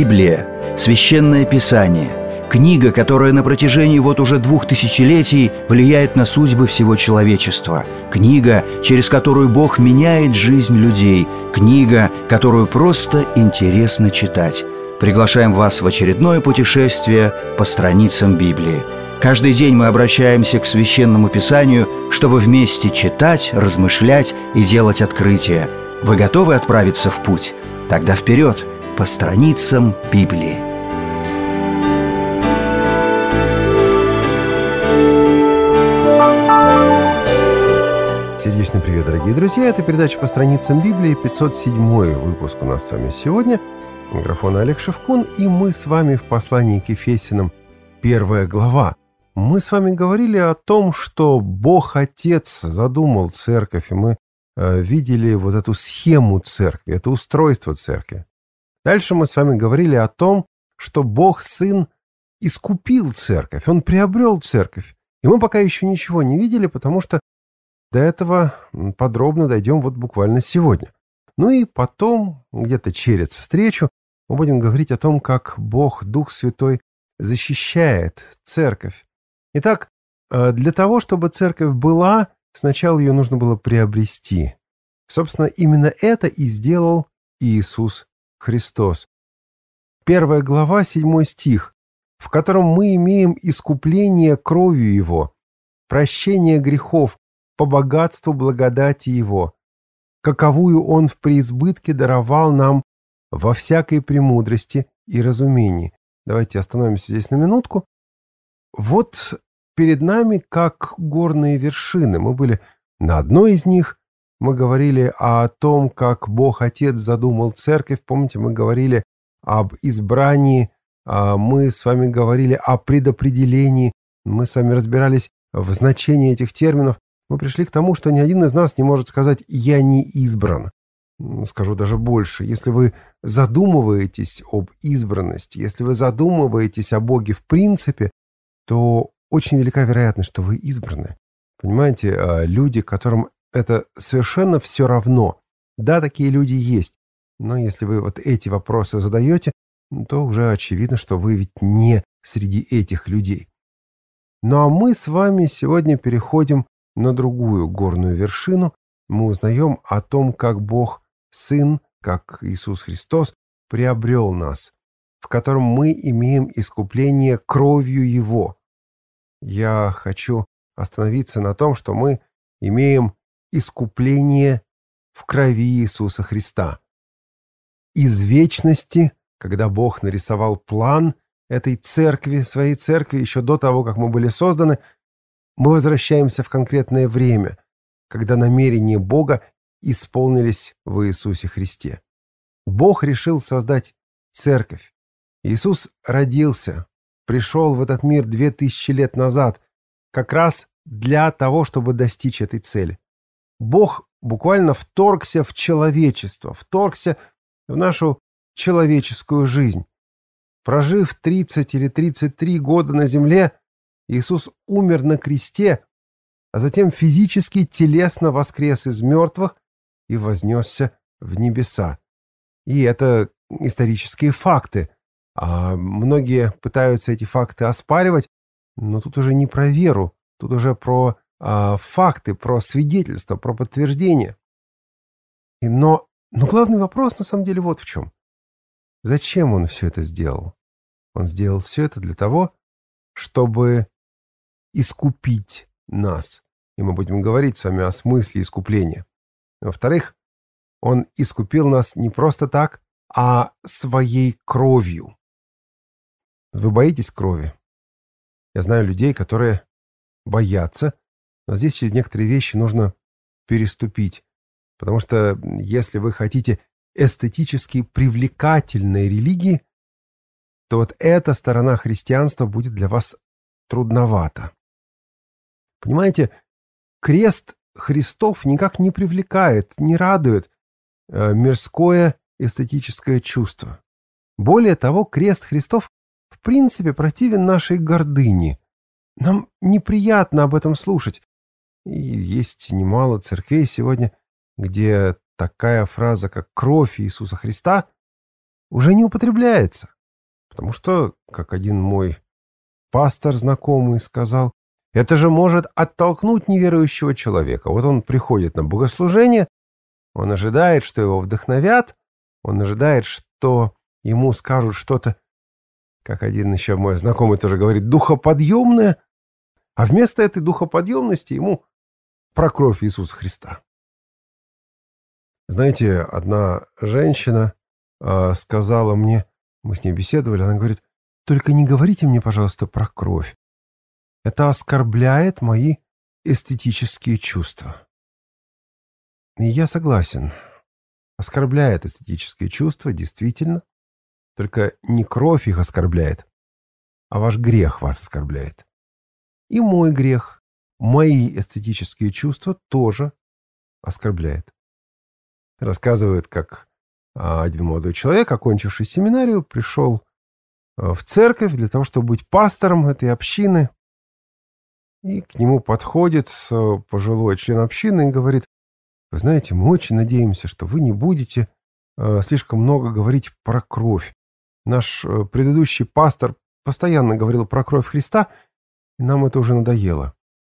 Библия – священное писание, книга, которая на протяжении вот уже 2000 влияет на судьбы всего человечества, книга, через которую Бог меняет жизнь людей, книга, которую просто интересно читать. Приглашаем вас в очередное путешествие по страницам Библии. Каждый день мы обращаемся к Священному Писанию, чтобы вместе читать, размышлять и делать открытия. Вы готовы отправиться в путь? Тогда вперед, по страницам Библии. Сердечный привет, дорогие друзья! Это передача «По страницам Библии», 507 выпуск у нас с вами сегодня. У микрофона Олег Шевкун, и мы с вами в послании к Ефесянам, 1 глава. Мы с вами говорили о том, что Бог Отец задумал церковь, и мы видели вот эту схему церкви, это устройство церкви. Дальше мы с вами говорили о том, что Бог Сын искупил церковь, Он приобрел церковь. И мы пока еще ничего не видели, потому что до этого подробно дойдем вот буквально сегодня. Ну и потом, где-то через встречу, мы будем говорить о том, как Бог, Дух Святой, защищает церковь. Итак, для того, чтобы церковь была, сначала ее нужно было приобрести. Собственно, именно это и сделал Иисус Христос. 1 глава, 7 стих, в котором мы имеем искупление кровью Его, прощение грехов по богатству благодати Его, каковую Он в преизбытке даровал нам во всякой премудрости и разумении. Давайте остановимся здесь на минутку. Вот перед нами как горные вершины. Мы были на одной из них. Мы говорили о том, как Бог Отец задумал церковь. Помните, мы говорили об избрании. Мы с вами говорили о предопределении. Мы с вами разбирались в значении этих терминов. Мы пришли к тому, что ни один из нас не может сказать «я не избран». Скажу даже больше. Если вы задумываетесь об избранности, если вы задумываетесь о Боге в принципе, то очень велика вероятность, что вы избраны. Понимаете, люди, которым это совершенно все равно. Да, такие люди есть. Но если вы вот эти вопросы задаете, то уже очевидно, что вы ведь не среди этих людей. Ну а мы с вами сегодня переходим на другую горную вершину. Мы узнаем о том, как Бог Сын, как Иисус Христос, приобрел нас, в котором мы имеем искупление кровью Его. Я хочу остановиться на том, что мы имеем искупление в крови Иисуса Христа. Из вечности, когда Бог нарисовал план этой церкви, своей церкви, еще до того, как мы были созданы, мы возвращаемся в конкретное время, когда намерения Бога исполнились в Иисусе Христе. Бог решил создать церковь. Иисус родился, пришел в этот мир 2000 лет назад, как раз для того, чтобы достичь этой цели. Бог буквально вторгся в человечество, вторгся в нашу человеческую жизнь. Прожив 30 или 33 года на земле, Иисус умер на кресте, а затем физически, телесно воскрес из мертвых и вознесся в небеса. И это исторические факты. А многие пытаются эти факты оспаривать, но тут уже не про веру, тут уже про факты, про свидетельства, про подтверждение. Но главный вопрос на самом деле вот в чем. Зачем он все это сделал? Он сделал все это для того, чтобы искупить нас. И мы будем говорить с вами о смысле искупления. Во-вторых, Он искупил нас не просто так, а своей кровью. Вы боитесь крови? Я знаю людей, которые боятся, но здесь через некоторые вещи нужно переступить. Потому что если вы хотите эстетически привлекательной религии, то вот эта сторона христианства будет для вас трудновата. Понимаете, крест Христов никак не привлекает, не радует мирское эстетическое чувство. Более того, крест Христов в принципе противен нашей гордыне. Нам неприятно об этом слушать. И есть немало церквей сегодня, где такая фраза, как «кровь Иисуса Христа», уже не употребляется. Потому что, как один мой пастор знакомый сказал, это же может оттолкнуть неверующего человека. Вот он приходит на богослужение, он ожидает, что его вдохновят, он ожидает, что ему скажут что-то, как один еще мой знакомый тоже говорит, духоподъемное, а вместо этой духоподъемности ему про кровь Иисуса Христа. Знаете, одна женщина сказала мне, мы с ней беседовали, она говорит, только не говорите мне, пожалуйста, про кровь. Это оскорбляет мои эстетические чувства. И я согласен. Оскорбляет эстетические чувства, действительно. Только не кровь их оскорбляет, а ваш грех вас оскорбляет. И мой грех, мои эстетические чувства тоже оскорбляет. Рассказывают, как один молодой человек, окончивший семинарию, пришел в церковь для того, чтобы быть пастором этой общины. И к нему подходит пожилой член общины и говорит, вы знаете, мы очень надеемся, что вы не будете слишком много говорить про кровь. Наш предыдущий пастор постоянно говорил про кровь Христа, и нам это уже надоело.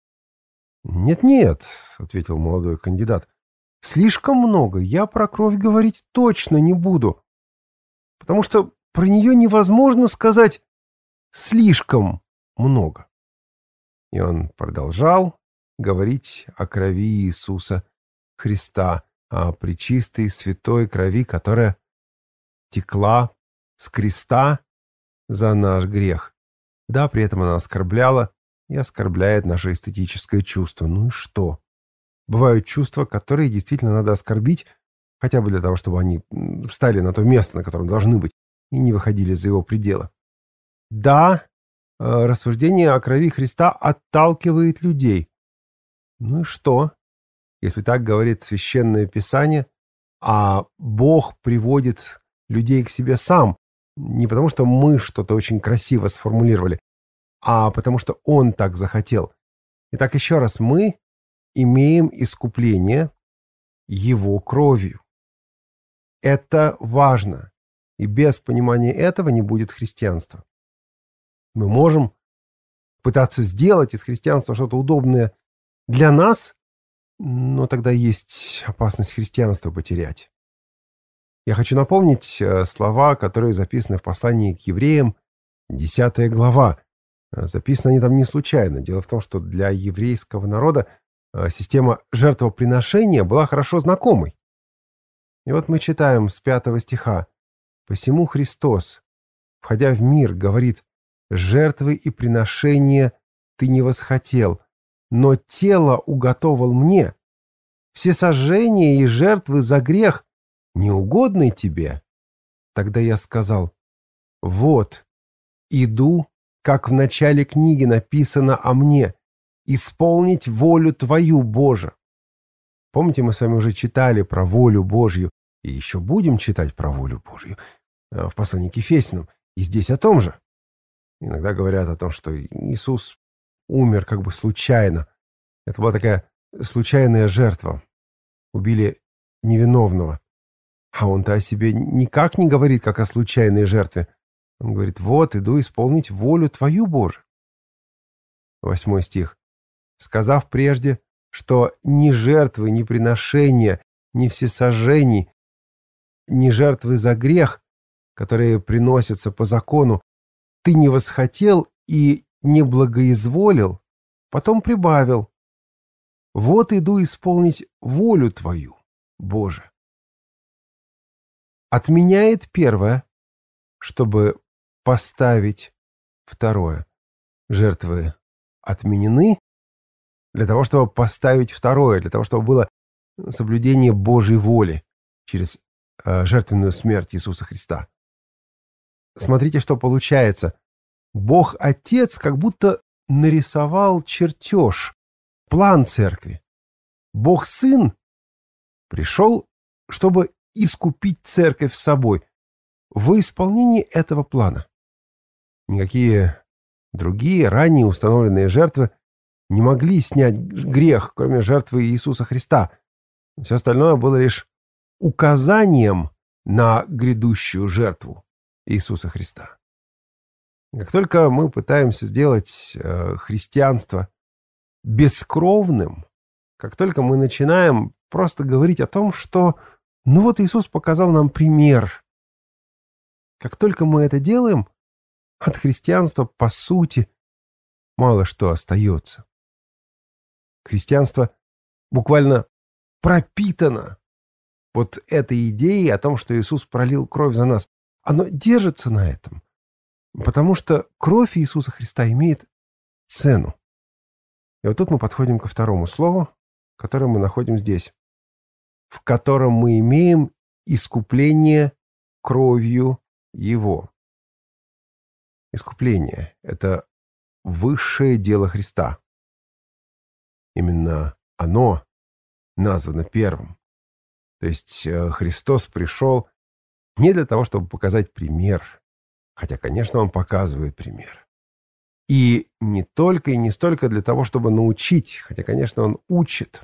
«Нет-нет», — ответил молодой кандидат, — «слишком много я про кровь говорить точно не буду, потому что про нее невозможно сказать слишком много». И он продолжал говорить о крови Иисуса Христа, о пречистой святой крови, которая текла с креста за наш грех. Да, при этом она оскорбляла и оскорбляет наше эстетическое чувство. Ну и что? Бывают чувства, которые действительно надо оскорбить, хотя бы для того, чтобы они встали на то место, на котором должны быть, и не выходили за его пределы. Да, рассуждение о крови Христа отталкивает людей. Ну и что? Если так говорит Священное Писание, а Бог приводит людей к себе сам, не потому что мы что-то очень красиво сформулировали, а потому что Он так захотел. Итак, еще раз, мы имеем искупление Его кровью. Это важно, и без понимания этого не будет христианства. Мы можем пытаться сделать из христианства что-то удобное для нас, но тогда есть опасность христианства потерять. Я хочу напомнить слова, которые записаны в послании к евреям, 10 глава. Записаны они там не случайно. Дело в том, что для еврейского народа система жертвоприношения была хорошо знакомой. И вот мы читаем с 5 стиха. «Посему Христос, входя в мир, говорит, жертвы и приношения ты не восхотел, но тело уготовал мне. Всесожжения и жертвы за грех неугодны тебе». Тогда я сказал, вот, иду, как в начале книги написано о мне, исполнить волю твою, Боже. Помните, мы с вами уже читали про волю Божью, и еще будем читать про волю Божью в послании к Ефесянам, и здесь о том же. Иногда говорят о том, что Иисус умер как бы случайно. Это была такая случайная жертва. Убили невиновного. А он-то о себе никак не говорит, как о случайной жертве. Он говорит, вот, иду исполнить волю твою, Боже. 8 стих. Сказав прежде, что ни жертвы, ни приношения, ни всесожжений, ни жертвы за грех, которые приносятся по закону, ты не восхотел и не благоизволил, потом прибавил, вот иду исполнить волю твою, Боже. Отменяет первое, чтобы поставить второе. Жертвы отменены для того, чтобы поставить второе, для того, чтобы было соблюдение Божьей воли через жертвенную смерть Иисуса Христа. Смотрите, что получается. Бог Отец как будто нарисовал чертеж, план церкви. Бог Сын пришел, чтобы искупить церковь с собой в исполнении этого плана. Никакие другие ранее установленные жертвы не могли снять грех, кроме жертвы Иисуса Христа. Все остальное было лишь указанием на грядущую жертву Иисуса Христа. Как только мы пытаемся сделать христианство бескровным, как только мы начинаем просто говорить о том, что ну вот Иисус показал нам пример, как только мы это делаем, от христианства, по сути, мало что остается. Христианство буквально пропитано вот этой идеей о том, что Иисус пролил кровь за нас. Оно держится на этом, потому что кровь Иисуса Христа имеет цену. И вот тут мы подходим ко второму слову, которое мы находим здесь, в котором мы имеем искупление кровью Его. Искупление — это высшее дело Христа. Именно оно названо первым. То есть Христос пришел не для того, чтобы показать пример, хотя, конечно, Он показывает пример. И не только и не столько для того, чтобы научить, хотя, конечно, Он учит.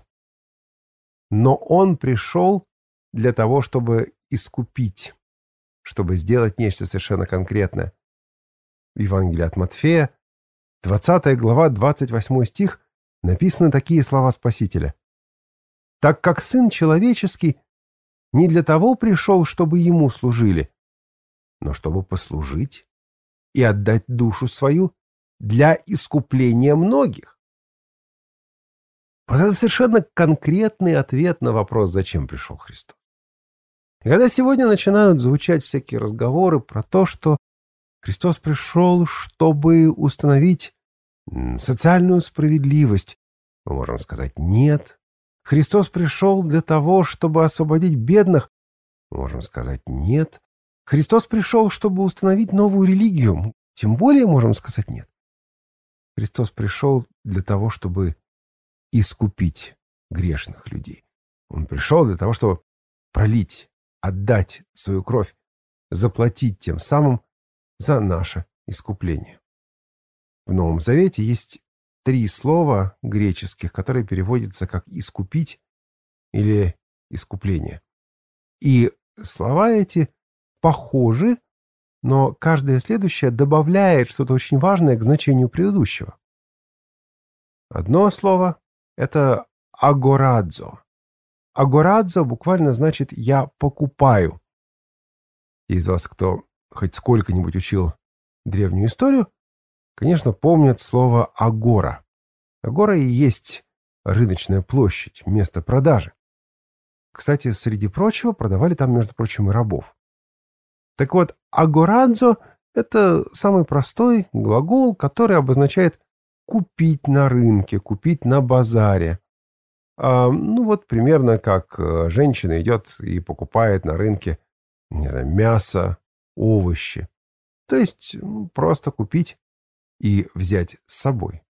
Но Он пришел для того, чтобы искупить, чтобы сделать нечто совершенно конкретное. В Евангелии от Матфея, 20 глава, 28 стих, написаны такие слова Спасителя. «Так как Сын Человеческий не для того пришел, чтобы Ему служили, но чтобы послужить и отдать душу свою для искупления многих». Вот это совершенно конкретный ответ на вопрос, зачем пришел Христос. И когда сегодня начинают звучать всякие разговоры про то, что Христос пришел, чтобы установить социальную справедливость, мы можем сказать «нет». Христос пришел для того, чтобы освободить бедных, мы можем сказать «нет». Христос пришел, чтобы установить новую религию, тем более можем сказать «нет». Христос пришел для того, чтобы искупить грешных людей. Он пришел для того, чтобы пролить, отдать свою кровь, заплатить тем самым за наше искупление. В Новом Завете есть 3 слова греческих, которые переводятся как «искупить» или «искупление». И слова эти похожи, но каждое следующее добавляет что-то очень важное к значению предыдущего. Одно слово — это «агорадзо». «Агорадзо» буквально значит «я покупаю». Те из вас, кто хоть сколько-нибудь учил древнюю историю, конечно, помнят слово «агора». Агора и есть рыночная площадь, место продажи. Кстати, среди прочего, продавали там, между прочим, и рабов. Так вот, агорадзо — это самый простой глагол, который обозначает купить на рынке, купить на базаре. Ну вот примерно как женщина идет и покупает на рынке, не знаю, мясо, овощи. То есть просто купить и взять с собой.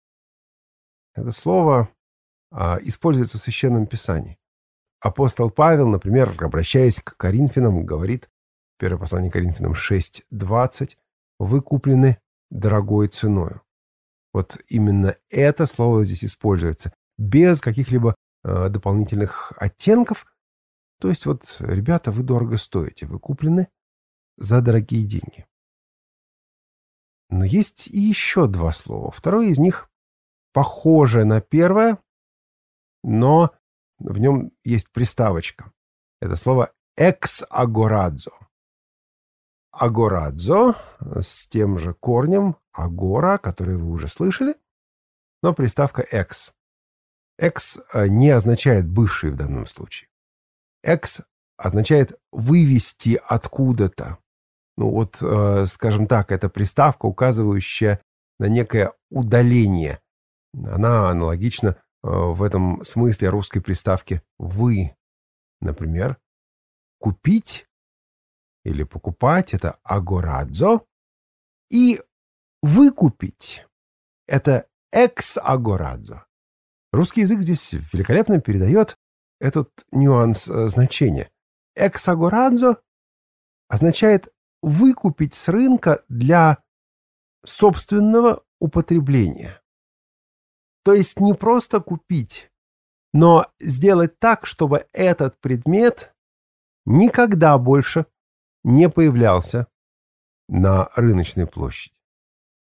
Это слово используется в Священном Писании. Апостол Павел, например, обращаясь к Коринфянам, говорит, первое послание Коринфянам 6:20, «Вы куплены дорогой ценою». Вот именно это слово здесь используется, без каких-либо дополнительных оттенков. То есть вот, ребята, вы дорого стоите, вы куплены за дорогие деньги. Но есть и еще 2 слова. Второе из них похоже на первое, но в нем есть приставочка. Это слово «экс-агорадзо». Агорадзо с тем же корнем агора, который вы уже слышали, но приставка «экс». «Экс» не означает «бывший» в данном случае. «Экс» означает «вывести откуда-то». Ну вот, скажем так, это приставка, указывающая на некое удаление. Она аналогична в этом смысле русской приставке «вы». Например, купить или покупать — это агорадзо, и выкупить — это экс-агорадзо. Русский язык здесь великолепно передает этот нюанс значения. Экс-агорадзо означает выкупить с рынка для собственного употребления. То есть не просто купить, но сделать так, чтобы этот предмет никогда больше не появлялся на рыночной площади.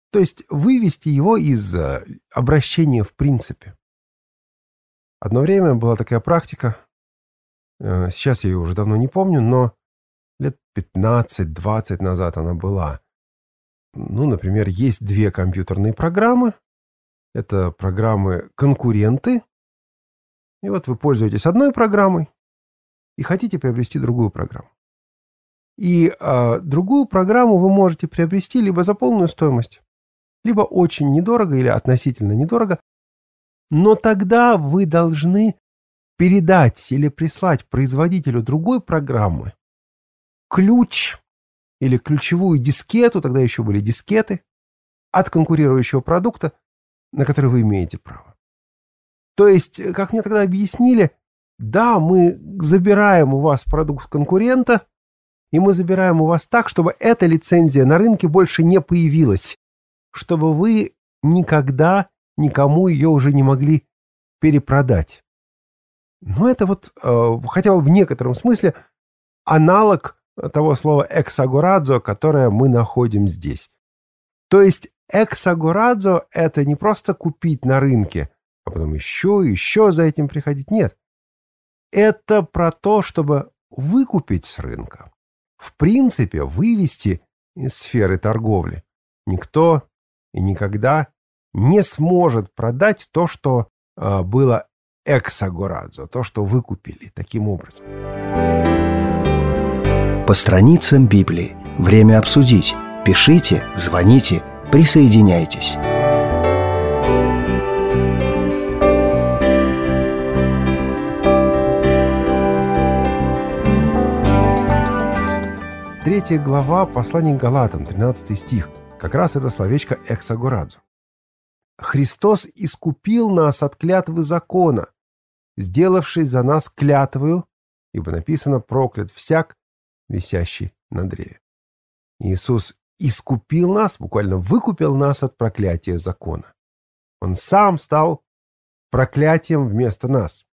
То есть вывести его из обращения в принципе. Одно время была такая практика, сейчас я ее уже давно не помню, но лет 15-20 назад она была. Ну, например, есть две компьютерные программы. Это программы-конкуренты. И вот вы пользуетесь одной программой и хотите приобрести другую программу. И другую программу вы можете приобрести либо за полную стоимость, либо очень недорого или относительно недорого. Но тогда вы должны передать или прислать производителю другой программы ключ или ключевую дискету, тогда еще были дискеты, от конкурирующего продукта, на который вы имеете право. То есть, как мне тогда объяснили, да, мы забираем у вас продукт конкурента, и мы забираем у вас так, чтобы эта лицензия на рынке больше не появилась, чтобы вы никогда никому ее уже не могли перепродать. Но это вот, хотя бы в некотором смысле, аналог того слова «эксагорадзо», которое мы находим здесь. То есть эксагорадзо — это не просто купить на рынке, а потом еще за этим приходить. Нет. Это про то, чтобы выкупить с рынка. В принципе, вывести из сферы торговли. Никто и никогда не сможет продать то, что было эксагорадзо, то, что вы купили таким образом. По страницам Библии. Время обсудить. Пишите, звоните, присоединяйтесь. Третья глава послания к Галатам, 13 стих. Как раз это словечко «эксагорадзо». «Христос искупил нас от клятвы закона, сделавшись за нас клятвою, ибо написано: проклят всяк, висящий на древе». Иисус искупил нас, буквально выкупил нас от проклятия закона. Он сам стал проклятием вместо нас.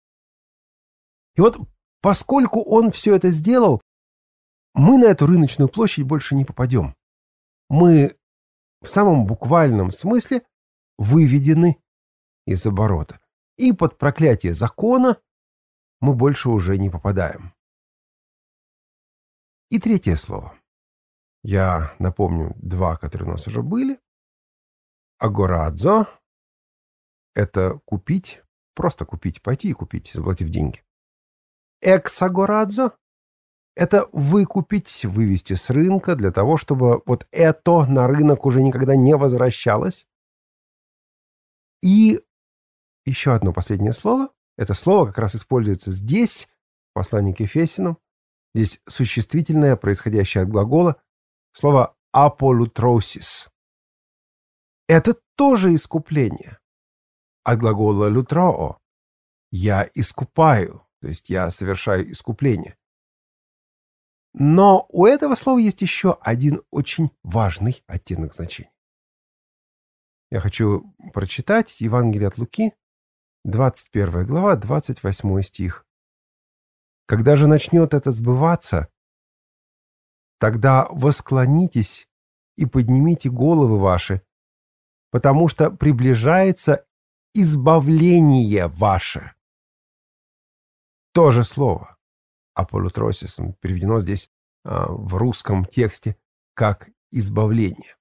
И вот поскольку Он все это сделал, мы на эту рыночную площадь больше не попадем. Мы в самом буквальном смысле выведены из оборота. И под проклятие закона мы больше уже не попадаем. И третье слово. Я напомню два, которые у нас уже были. Агорадзо — это купить, просто купить, пойти и купить, заплатив деньги. Эксагорадзо — это выкупить, вывести с рынка для того, чтобы вот это на рынок уже никогда не возвращалось. И еще одно последнее слово. Это слово как раз используется здесь, в послании к Ефесянам. Здесь существительное, происходящее от глагола, слово «аполутросис». Это тоже искупление. От глагола «лютроо» — «я искупаю», то есть я совершаю искупление. Но у этого слова есть еще один очень важный оттенок значения. Я хочу прочитать Евангелие от Луки, 21 глава, 28 стих. «Когда же начнет это сбываться, тогда восклонитесь и поднимите головы ваши, потому что приближается избавление ваше». То же слово «аполутросис» переведено здесь в русском тексте как «избавление».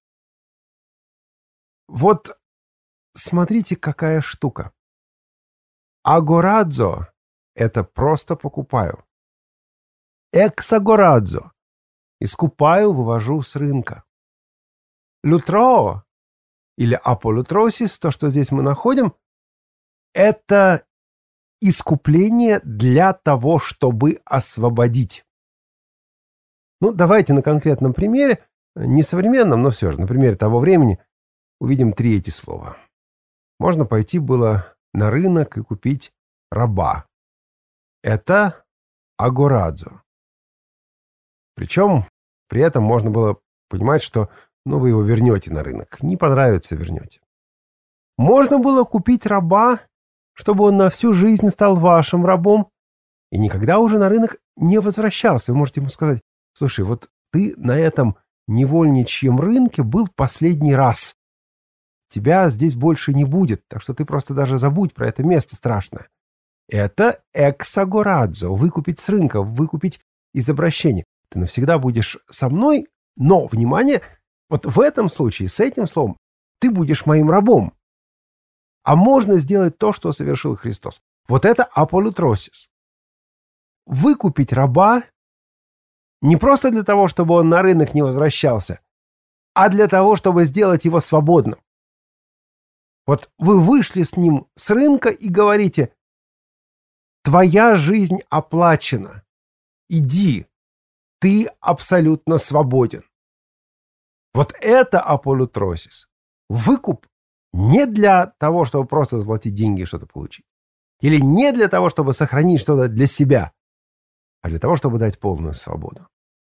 Вот смотрите, какая штука. Агорадзо — это просто покупаю. Эксагорадзо — искупаю, вывожу с рынка. Лютро или аполутросис, то, что здесь мы находим, это искупление для того, чтобы освободить. Ну, давайте на конкретном примере, не современном, но все же, на примере того времени, увидим третье слово. Можно пойти было на рынок и купить раба. Это агорадзо. Причем при этом можно было понимать, что вы его вернете на рынок. Не понравится — вернете. Можно было купить раба, чтобы он на всю жизнь стал вашим рабом и никогда уже на рынок не возвращался. Вы можете ему сказать: слушай, вот ты на этом невольничьем рынке был последний раз. Тебя здесь больше не будет, так что ты просто даже забудь про это место страшное. Это эксагорадзо, выкупить с рынка, выкупить из обращения. Ты навсегда будешь со мной, но, внимание, вот в этом случае с этим словом ты будешь моим рабом. А можно сделать то, что совершил Христос. Вот это аполютросис. Выкупить раба не просто для того, чтобы он на рынок не возвращался, а для того, чтобы сделать его свободным. Вот вы вышли с ним с рынка и говорите: твоя жизнь оплачена. Иди, ты абсолютно свободен. Вот это аполютросис. Выкуп не для того, чтобы просто заплатить деньги и что-то получить. Или не для того, чтобы сохранить что-то для себя, а для того, чтобы дать полную свободу.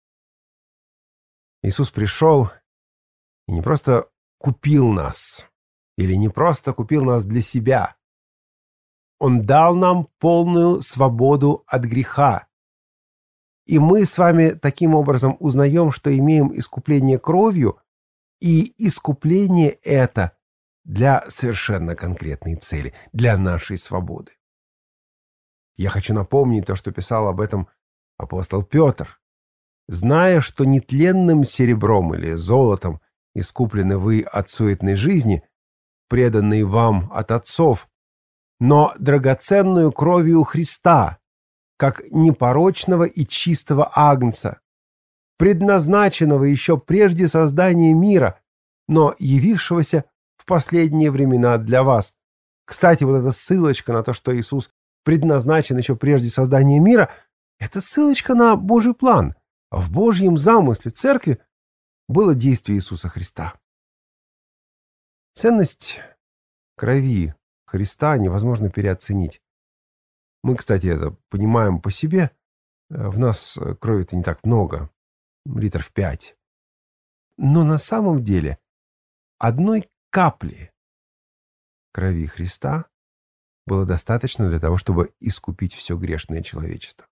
Иисус пришел и не просто купил нас, или не просто купил нас для себя. Он дал нам полную свободу от греха. И мы с вами таким образом узнаем, что имеем искупление кровью, и искупление это для совершенно конкретной цели, для нашей свободы. Я хочу напомнить то, что писал об этом апостол Петр. «Зная, что нетленным серебром или золотом искуплены вы от суетной жизни, преданные вам от отцов, но драгоценную кровью Христа, как непорочного и чистого агнца, предназначенного еще прежде создания мира, но явившегося в последние времена для вас». Кстати, вот эта ссылочка на то, что Иисус предназначен еще прежде создания мира, это ссылочка на Божий план. В Божьем замысле церкви было действие Иисуса Христа. Ценность крови Христа невозможно переоценить. Мы, кстати, это понимаем по себе. В нас крови-то не так много, литров 5. Но на самом деле одной капли крови Христа было достаточно для того, чтобы искупить все грешное человечество.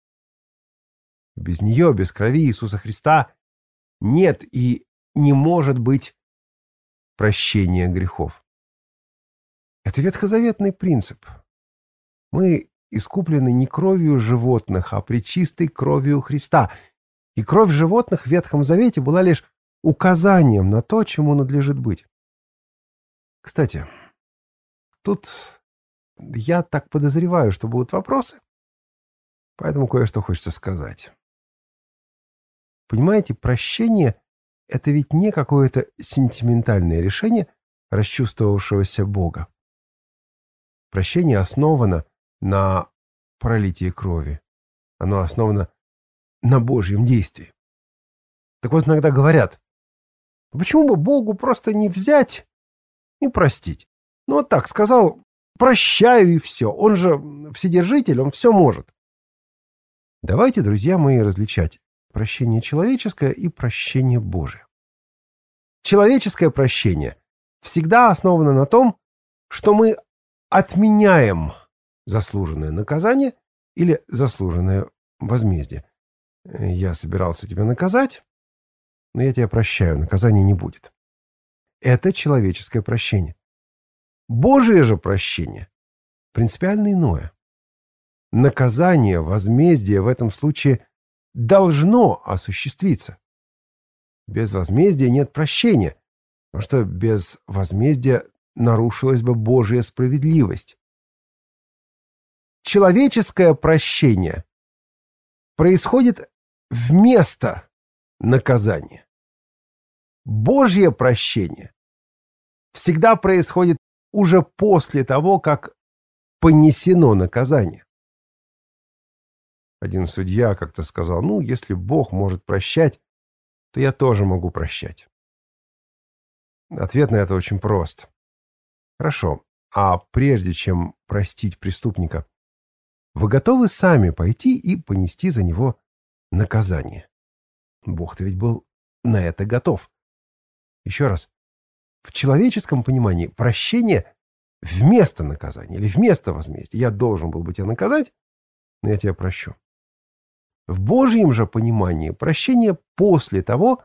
Без нее, без крови Иисуса Христа нет и не может быть прощения грехов. Это ветхозаветный принцип. Мы искуплены не кровью животных, а пречистой кровью Христа. И кровь животных в Ветхом Завете была лишь указанием на то, чему надлежит быть. Кстати, тут я так подозреваю, что будут вопросы, поэтому кое-что хочется сказать. Понимаете, прощение — это ведь не какое-то сентиментальное решение расчувствовавшегося Бога. Прощение основано на пролитии крови. Оно основано на Божьем действии. Так вот, иногда говорят: почему бы Богу просто не взять и простить? Ну, вот так сказал: прощаю и все. Он же вседержитель, он все может. Давайте, друзья мои, различать прощение человеческое и прощение Божие. Человеческое прощение всегда основано на том, что мы отменяем заслуженное наказание или заслуженное возмездие. Я собирался тебя наказать, но я тебя прощаю, наказания не будет. Это человеческое прощение. Божие же прощение принципиально иное. Наказание, возмездие в этом случае должно осуществиться. Без возмездия нет прощения, потому что без возмездия нарушилась бы Божья справедливость. Человеческое прощение происходит вместо наказания. Божье прощение всегда происходит уже после того, как понесено наказание. Один судья как-то сказал: ну, если Бог может прощать, то я тоже могу прощать. Ответ на это очень прост. Хорошо, а прежде чем простить преступника, вы готовы сами пойти и понести за него наказание? Бог-то ведь был на это готов. Еще раз. В человеческом понимании прощение вместо наказания или вместо возмездия. Я должен был бы тебя наказать, но я тебя прощу. В Божьем же понимании прощение после того,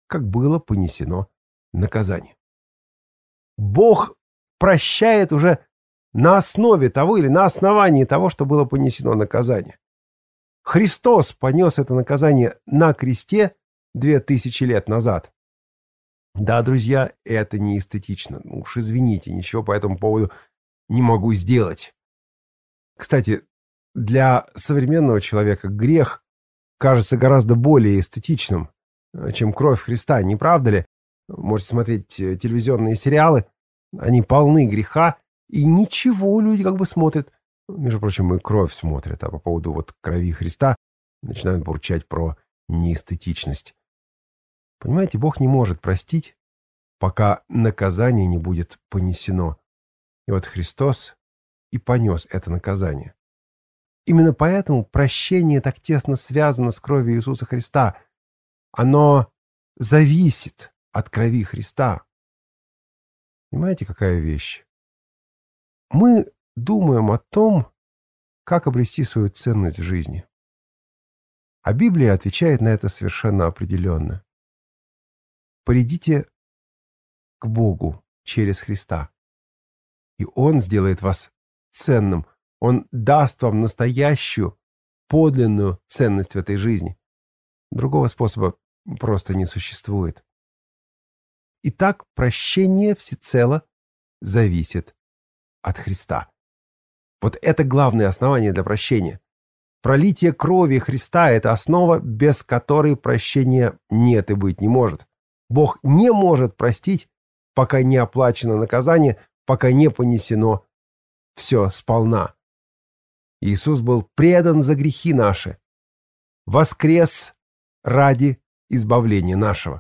как было понесено наказание. Бог прощает уже на основе того или на основании того, что было понесено наказание. Христос понес это наказание на кресте 2000 лет назад. Да, друзья, это не эстетично. Уж извините, ничего по этому поводу не могу сделать. Кстати, для современного человека грех кажется гораздо более эстетичным, чем кровь Христа, не правда ли? Можете смотреть телевизионные сериалы, они полны греха, и ничего люди как бы смотрят. Между прочим, и кровь смотрят, а по поводу вот крови Христа начинают бурчать про неэстетичность. Понимаете, Бог не может простить, пока наказание не будет понесено. И вот Христос и понес это наказание. Именно поэтому прощение так тесно связано с кровью Иисуса Христа. Оно зависит от крови Христа. Понимаете, какая вещь? Мы думаем о том, как обрести свою ценность в жизни. А Библия отвечает на это совершенно определенно. Придите к Богу через Христа, и Он сделает вас ценным. Он даст вам настоящую, подлинную ценность в этой жизни. Другого способа просто не существует. Итак, прощение всецело зависит от Христа. Вот это главное основание для прощения. Пролитие крови Христа – это основа, без которой прощения нет и быть не может. Бог не может простить, пока не оплачено наказание, пока не понесено все сполна. Иисус был предан за грехи наши, воскрес ради избавления нашего.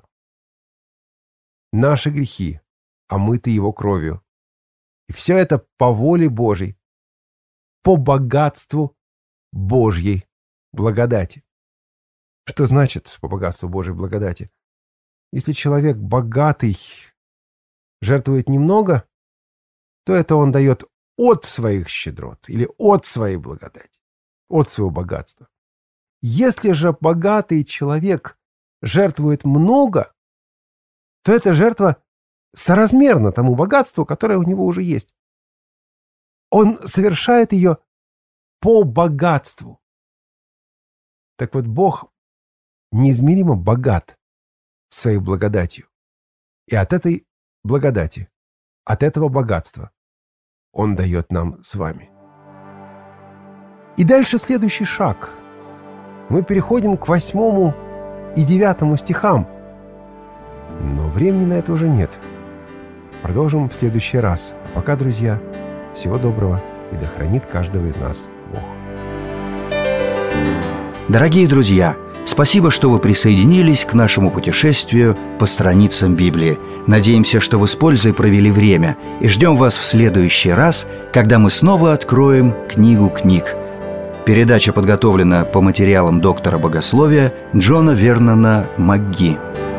Наши грехи омыты Его кровью. И все это по воле Божьей, по богатству Божьей благодати. Что значит по богатству Божьей благодати? Если человек богатый жертвует немного, то это он дает от своих щедрот или от своей благодати, от своего богатства. Если же богатый человек жертвует много, то эта жертва соразмерна тому богатству, которое у него уже есть. Он совершает ее по богатству. Так вот, Бог неизмеримо богат своей благодатью. И от этой благодати, от этого богатства Он дает нам с вами. И дальше следующий шаг. Мы переходим к 8 и 9 стихам. Но времени на это уже нет. Продолжим в следующий раз. А пока, друзья, всего доброго, и да хранит каждого из нас Бог. Дорогие друзья, спасибо, что вы присоединились к нашему путешествию по страницам Библии. Надеемся, что вы с пользой провели время, и ждем вас в следующий раз, когда мы снова откроем книгу книг. Передача подготовлена по материалам доктора богословия Джона Вернона МакГи.